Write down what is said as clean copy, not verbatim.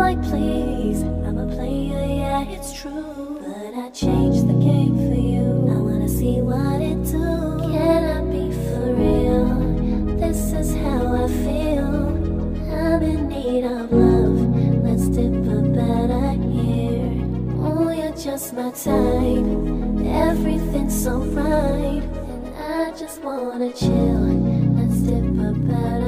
like, please, I'm a player, yeah, it's true, but I changed the game for you. I wanna see what it do. Can I be for real? This is how I feel. I'm in need of love. Let's dip a better here. Oh, you're just my type. Everything's so right, and I just wanna chill. Let's dip a better